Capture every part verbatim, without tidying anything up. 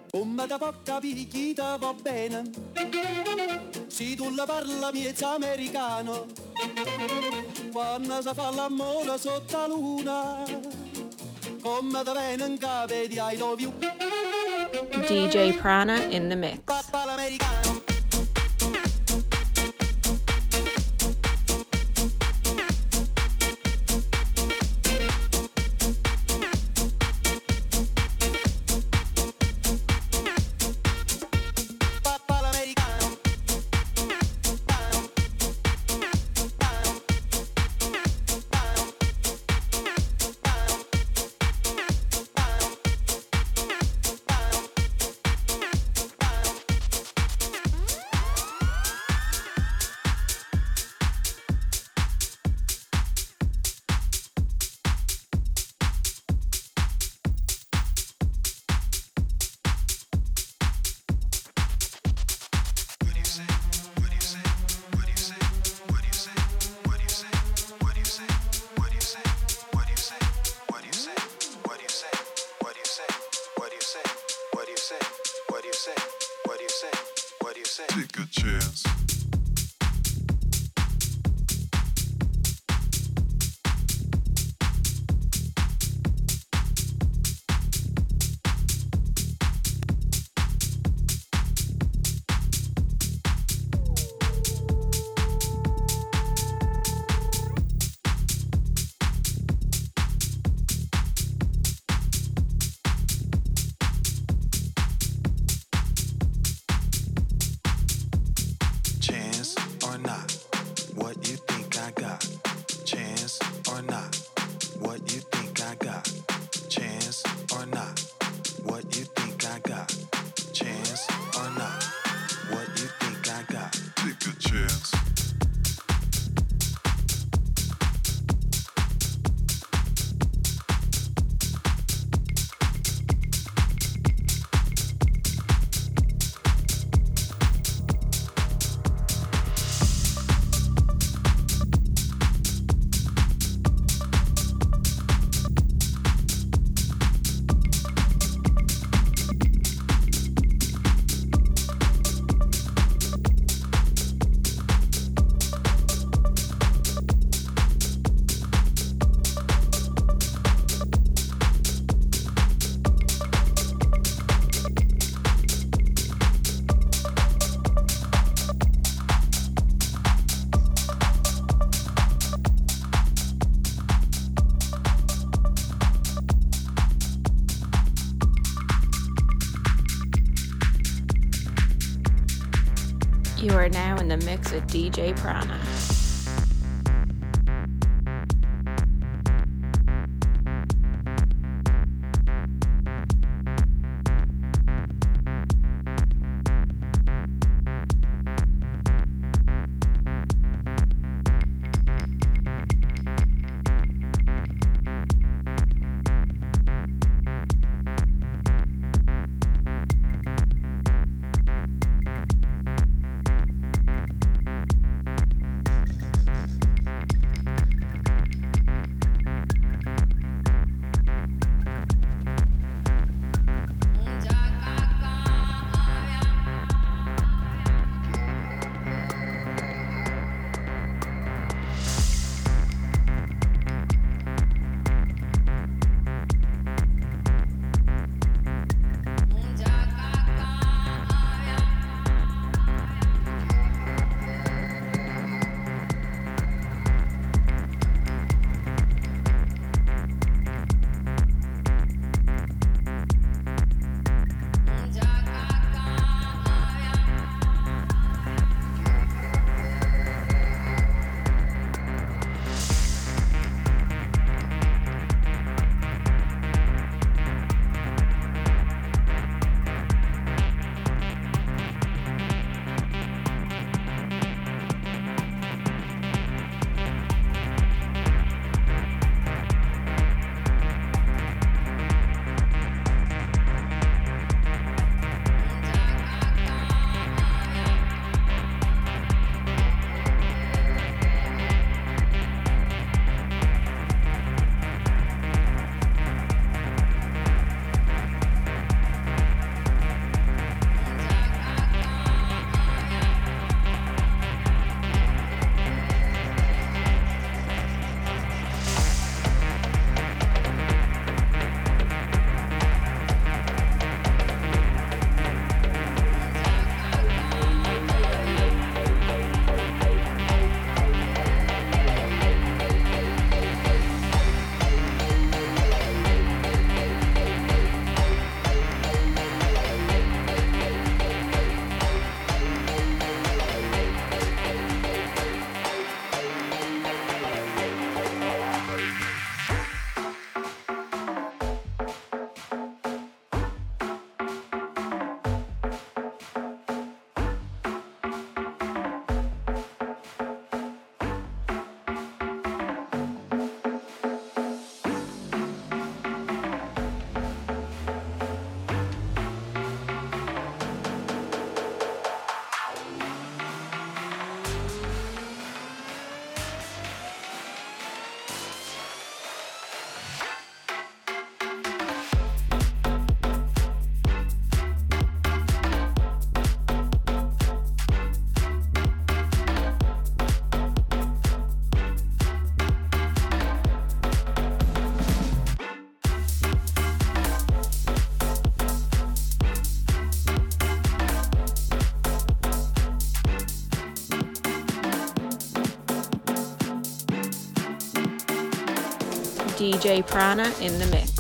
Come da può capire chi te va bene, se tu la parla miezza americano, quando si fa l'amore sotto la luna, come da viene in capo di I love you. D J Prana in the mix. Papà l'americano. Take a chance. Chance or not, what you think I got? Chance or not, what you think I got? Chance or not, what you think I got? Chance or not, what you think I got? Take a chance. You are now in the mix with D J Prana. D J Prana in the mix.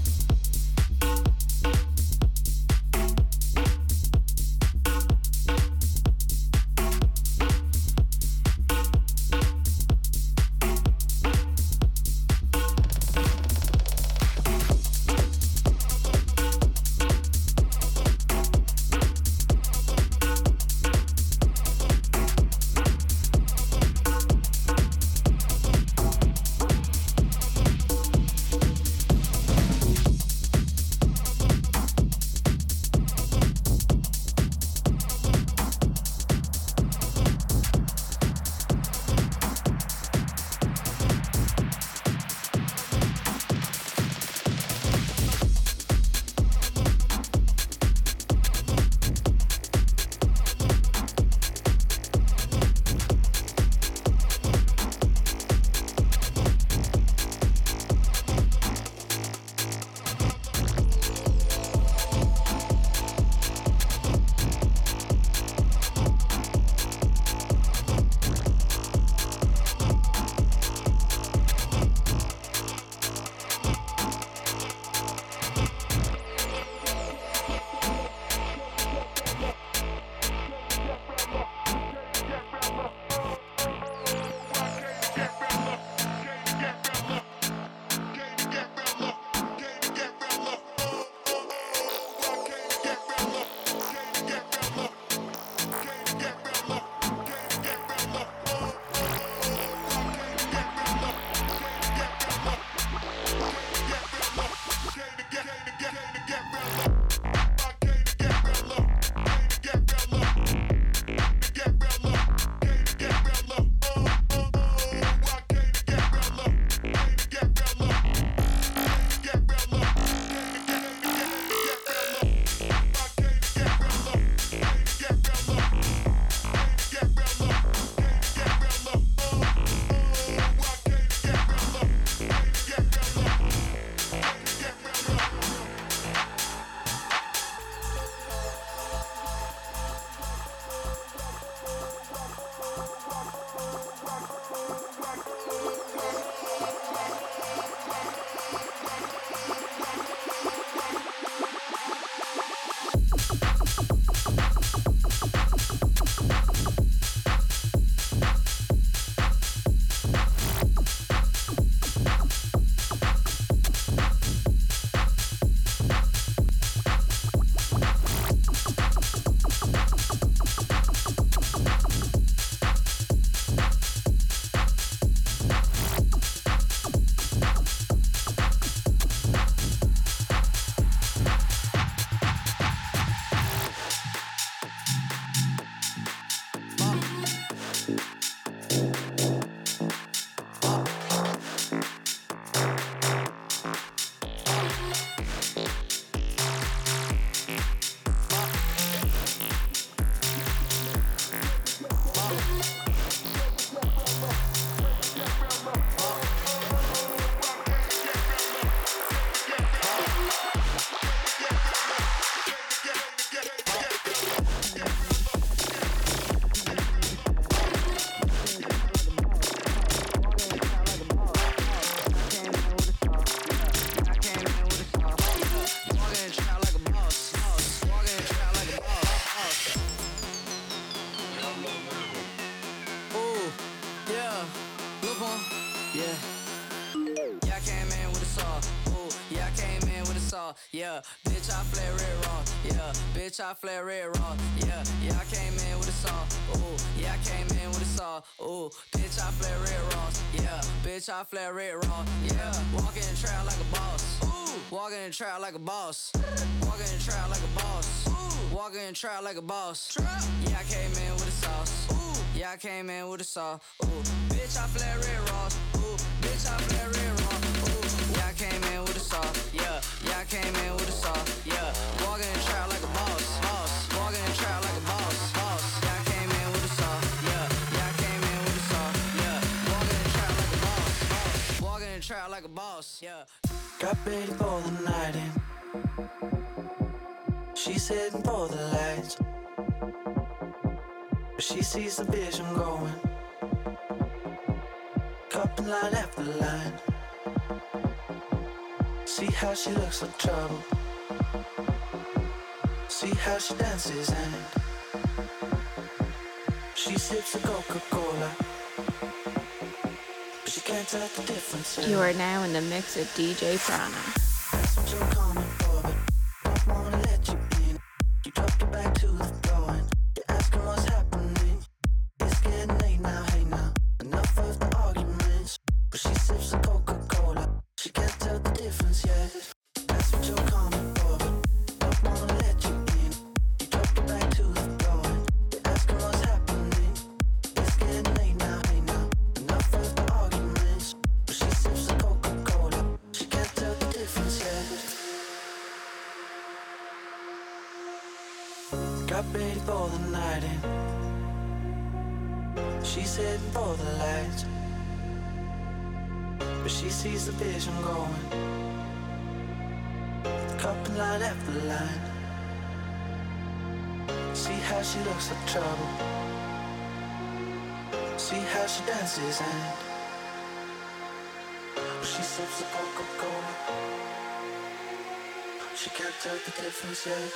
Yeah, bitch, I flare red raw. Yeah, bitch, I flare red raw. Yeah, yeah, I came in with a saw. Ooh, yeah, I came in with a saw. Ooh, bitch, I flare red raw. Yeah, bitch, I flare red raw. Yeah, walking in trap like a boss. Ooh, walking in trap like a boss. Walking in trap like a boss. Ooh, walking in trap like a boss. Yeah, I came in with a sauce. Ooh, yeah, I came in with a saw. Ooh, bitch, I flare red raw. Ooh, bitch, I flare red raw. Ooh, yeah, I came in with a saw. Yeah, yeah, I came in with a saw. Yeah, walking in trap like a boss. Boss, walking in trap like a boss. Boss, yeah, I came in with a saw. Yeah, yeah, I came in with a saw. Yeah, walking in trap like a boss. Boss, walking in trap like a boss. Yeah. Got ready for the night in. She's heading for the lights, but she sees the vision going. Cupping line after line. See how she looks like trouble. See how she dances and she sips a Coca-Cola, but she can't tell the difference. You are now in the mix with D J Prana. That's what you're coming for, but don't wanna let you in. You drop your back to the floor and you're asking what's happening. It's getting late now, hey now. Enough of the arguments. But she sips a Coca-Cola, she can't tell the difference yet. That's what you're coming for, but don't wanna let you in. You drop your back to the floor and you're asking what's happening. It's getting late now, hey now. Enough of the arguments. But she sips a Coca-Cola, she can't tell the difference yet. Got ready for the night in. She's heading for the lights, but she sees the vision going. Cup and line after line. See how she looks like trouble. See how she dances and she sips a Coca-Cola. She can't tell the difference yet.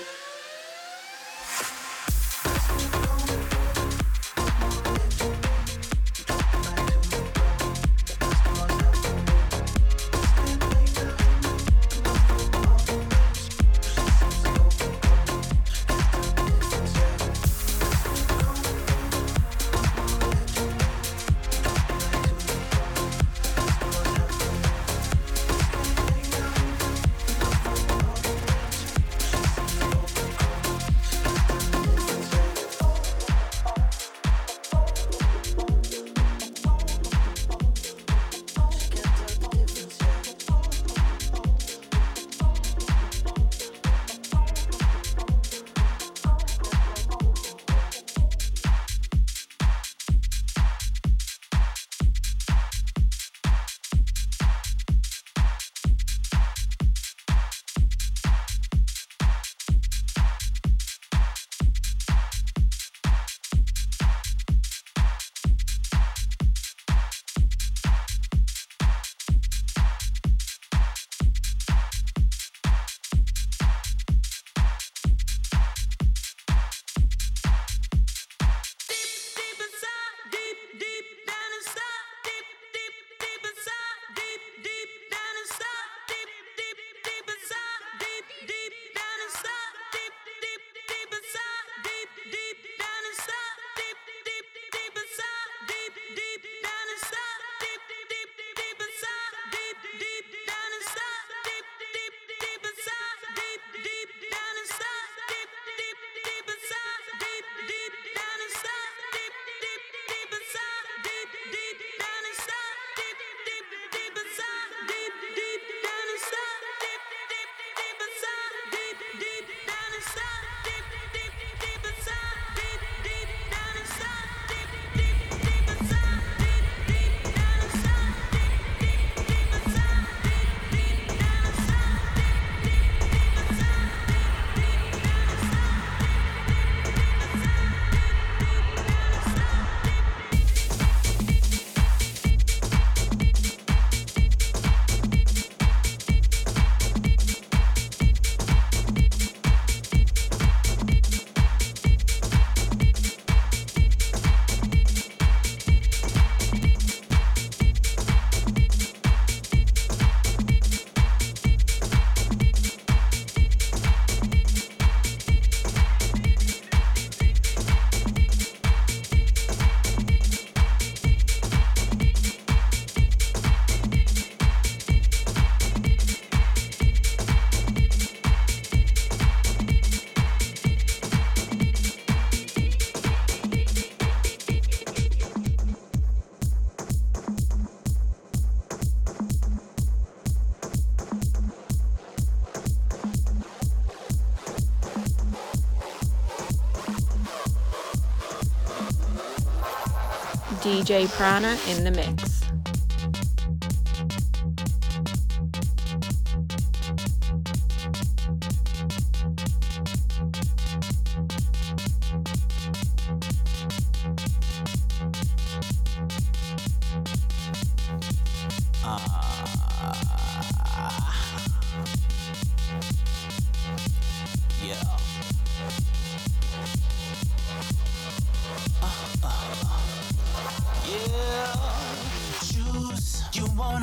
D J Prana in the mix.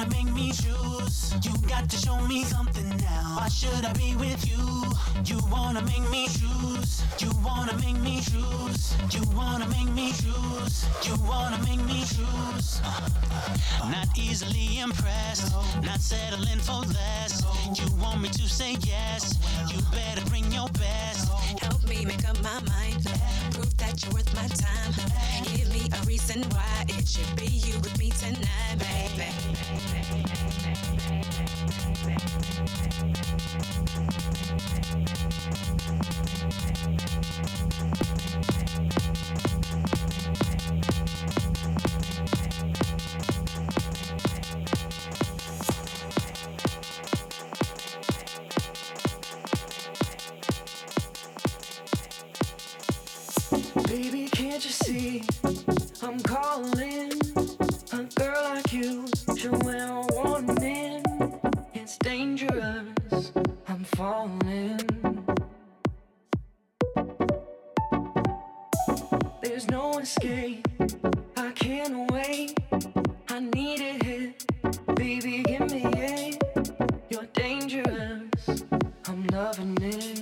wanna make me choose. You got to show me something now. Why should I be with you? You wanna make me choose. You wanna make me choose. You wanna make me choose. You wanna make me choose. Not easily impressed, not settling for less. You want me to say yes, you better bring your best. Help me make up my mind, prove that you're worth my time. Give me a reason why it should be you with me tonight, baby. Baby, can't you see I'm calling a girl like you? Showing a warning, it's dangerous. I'm falling. There's no escape. I can't wait. I need it here. Baby, give me it. You're dangerous. I'm loving it.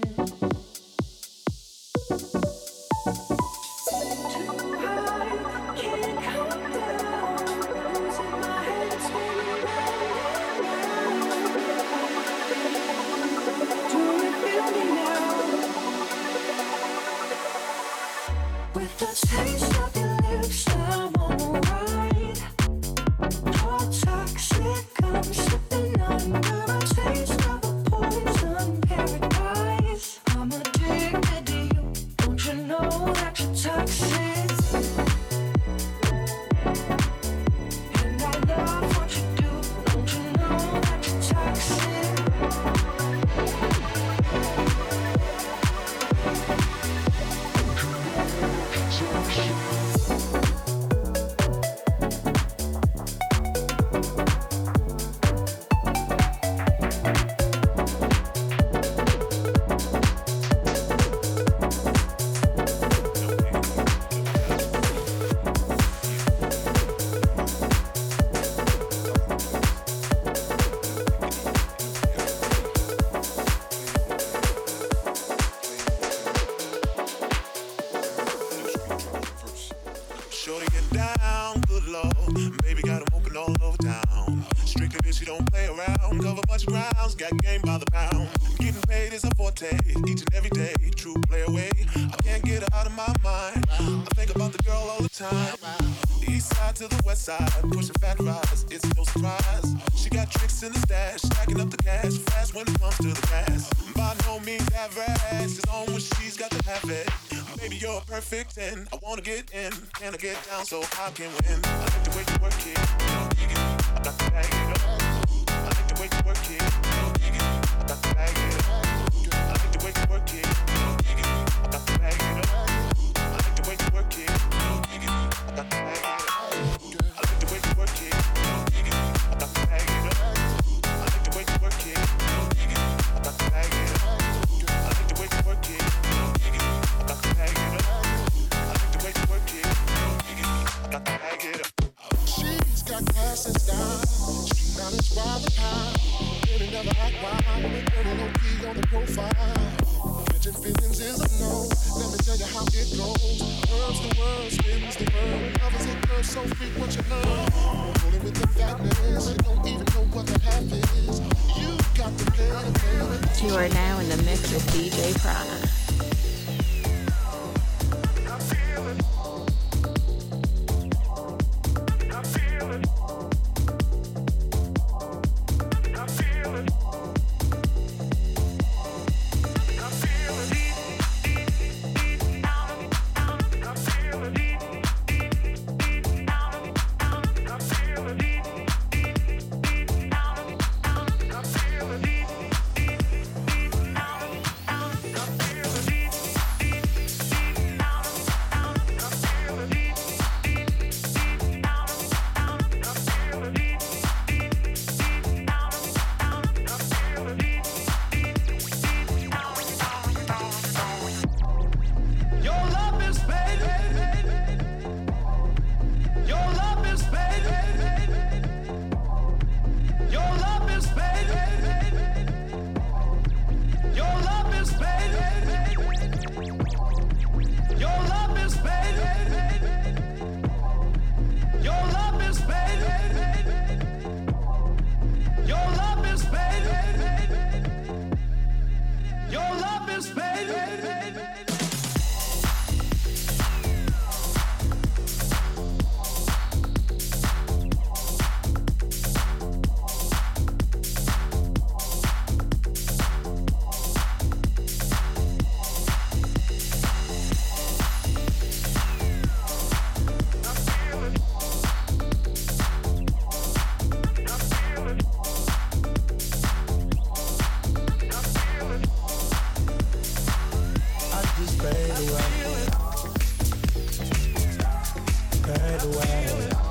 With the taste of your lips, I'm on the ride. Hot toxic, I'm slipping under a taste of a poison paradise. I'm addicted to you, don't you know that you're toxic? And I love what you do, don't you know that you're toxic? Shorty get down, good lord. Baby got 'em open all over town. Strictly bitch, you don't play around. Cover much grounds, got game by the pound. Getting paid is a forte, each and every day. True play away, I can't get her out of my mind. I think about the girl all the time. East side to the west side, pushing fat rides, it's no surprise. She got tricks in the stash, stacking up the cash, fast when it comes to the gas. By no means average, it's on when she's got to have it. Baby, you're a perfect ten. I wanna get in, can I get down so I can win? I like the way you work it, you know, dig it. I got to bag it up. I like the way you work it, you know, dig it. I got to bag it up. I like the way you work it, you know, dig it. I got to bag it up. I like the way you work it, you know, dig it. I got to bag it up. I like the way you work it, you know, dig it. I got to bag it up. I like the way you work it, you know, dig it. I got to bag it up. I like the way you work it, you know, dig it. I got to bag it up. I like the way you work it, you know, dig it. I got to bag it up. She's got class and style. She managed by the time. Really never act wild. Very low key on the profile. Catching feelings is a no. Let me tell you how it goes. Words the word, spins the word. Love is a curve so frequent you learn. Rolling with the fatness. You don't even know what the half is. You got the play to play. You are now in the mix with D J Prana. I'm just fade away. Fade away.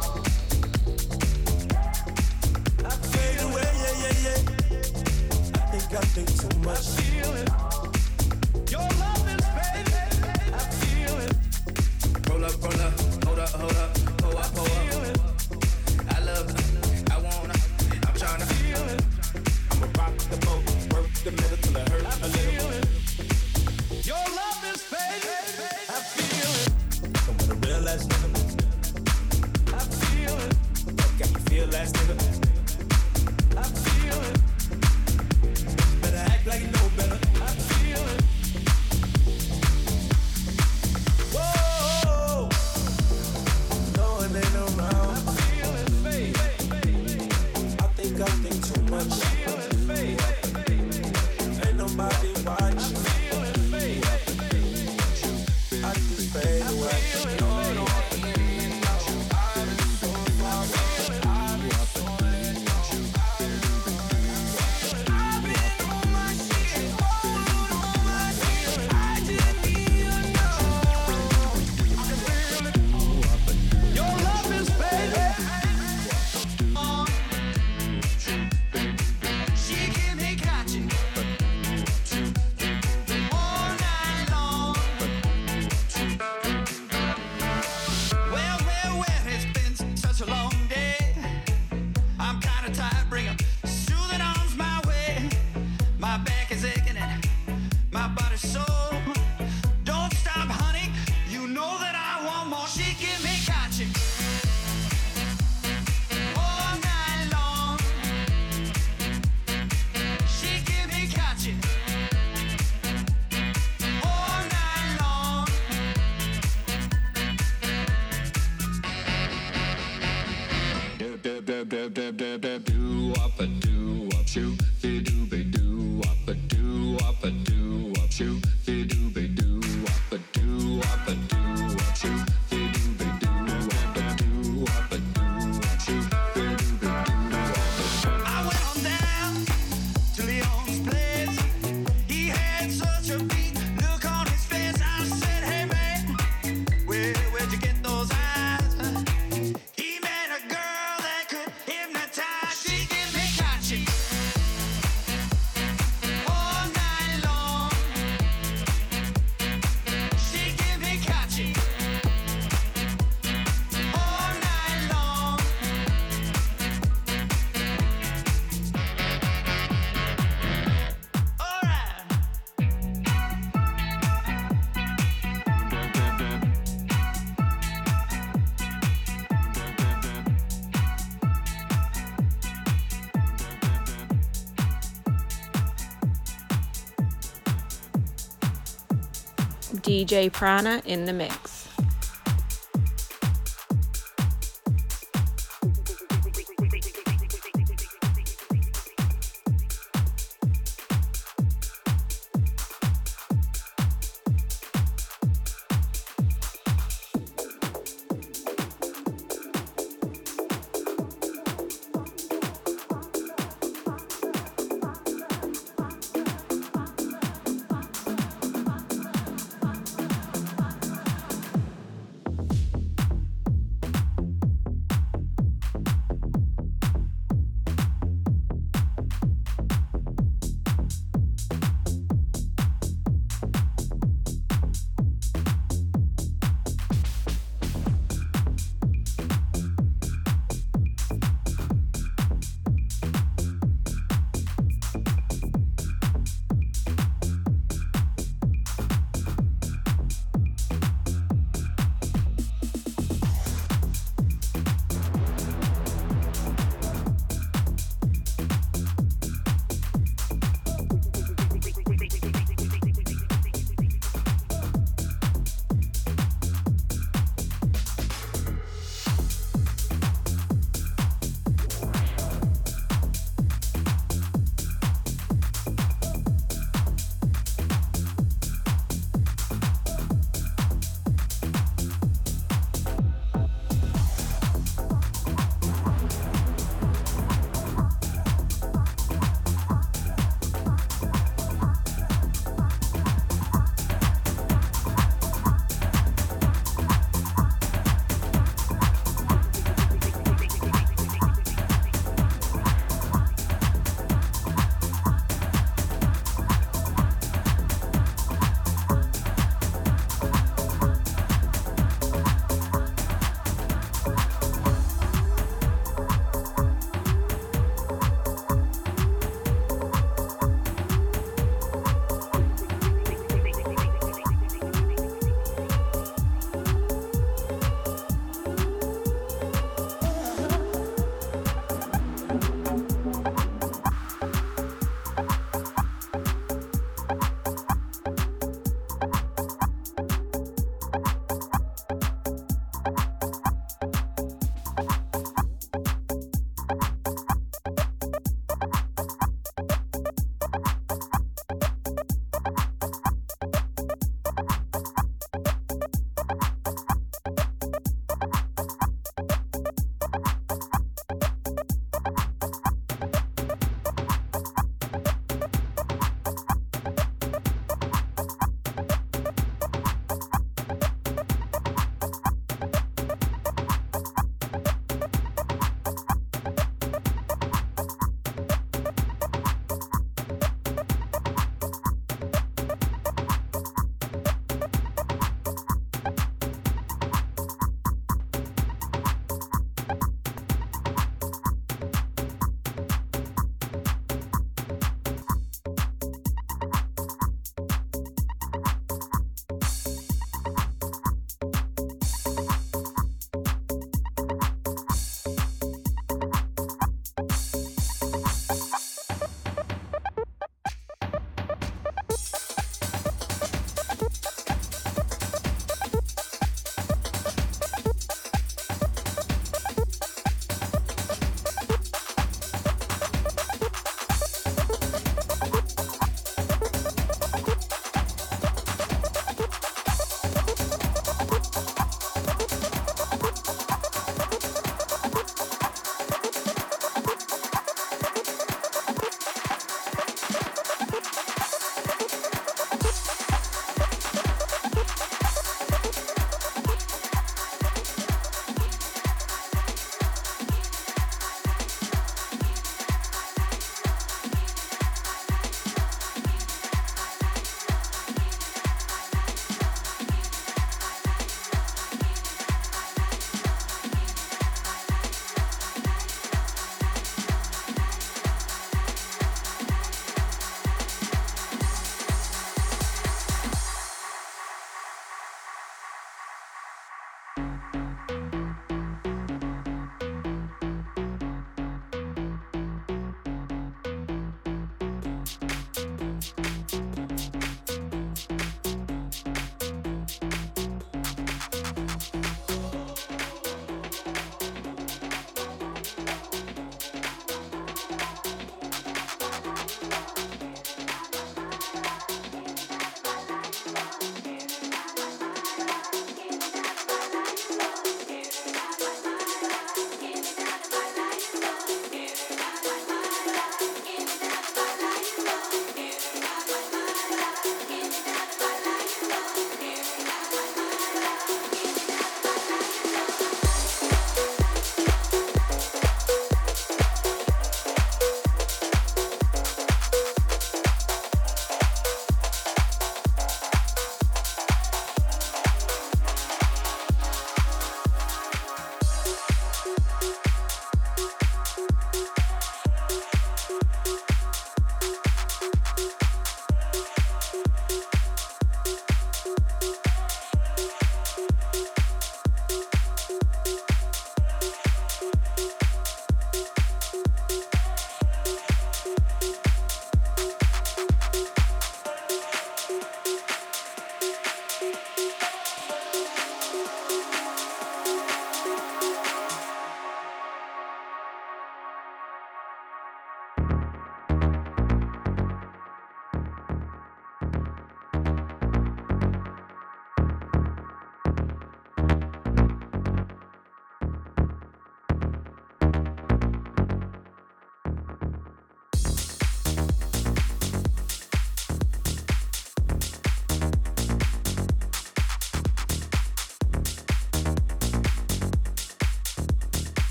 I fade away, yeah, yeah, yeah. I think I think too much. I feel it. Your love is fading. I feel it. Roll up, roll up, hold up, hold up, pull up, pull up. I love, I wanna, I'm tryna feel it. I'ma rock the boat, work the middle till it hurt a little. Your love is fading. I feel it. I'm with a real ass nigga. I feel it. Got you feel ass nigga. I feel it. Better act like you know better. I feel it. Whoa. No, it ain't around. I feel it, babe. I think I think too much. I feel it, babe. Ain't nobody watching. I just fade away. D J Prana in the mix.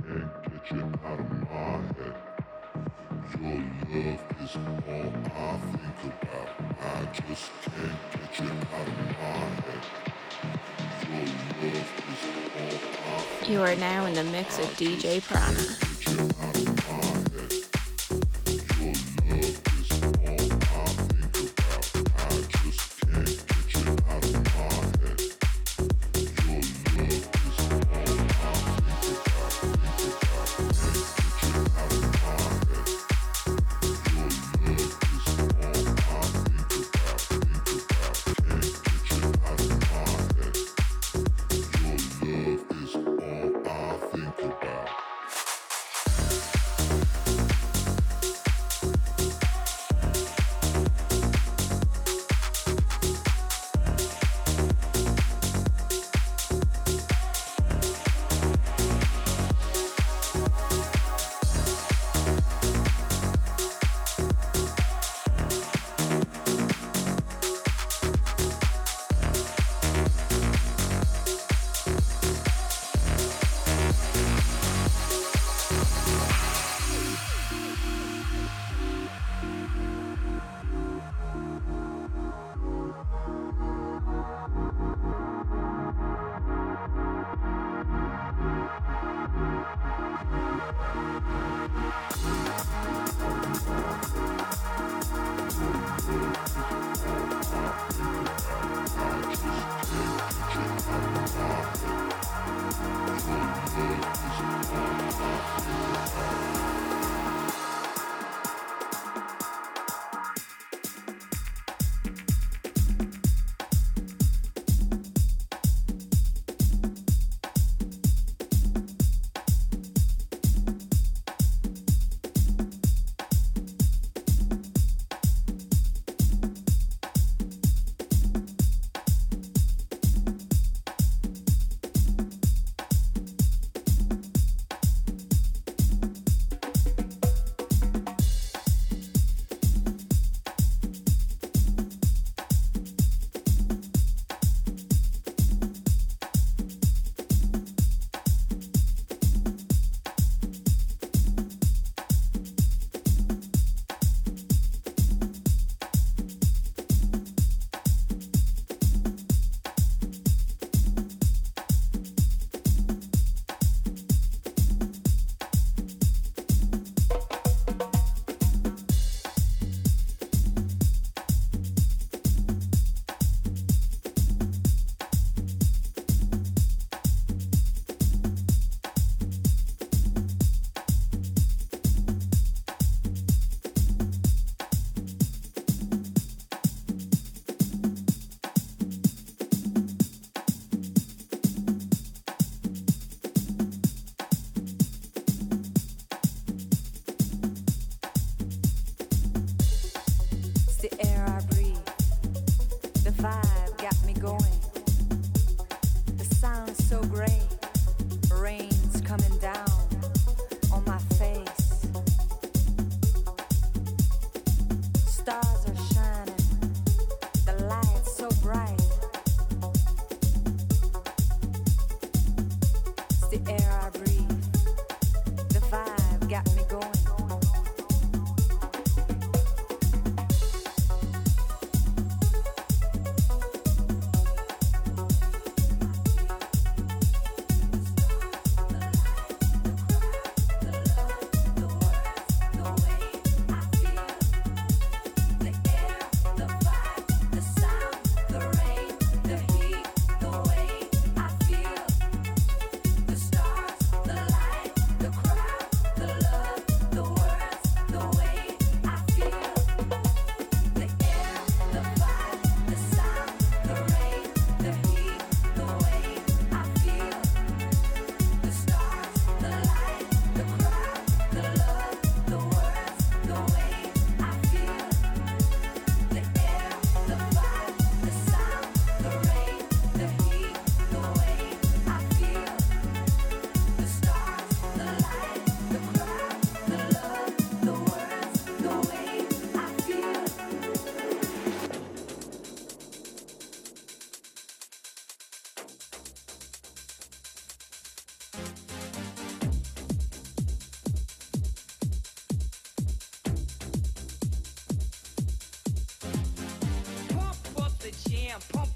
get you out of my head. Your love is all I think about. I just can't get you out of my head. Your love is all I think. You are now in the mix with D J Prana. Get you out of my head. Your love is all I think about. I just can't get you out of my head. Your love is all I think about. Think about. Can't get you out of my head. Your love is all I think about. Think about. Can't get you out of my head. Your love is all I think about.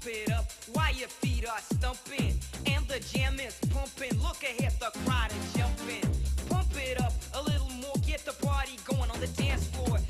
pump it up while your feet are stumping and the jam is pumping. Look ahead, the crowd is jumping. Pump it up a little more, get the party going on the dance floor.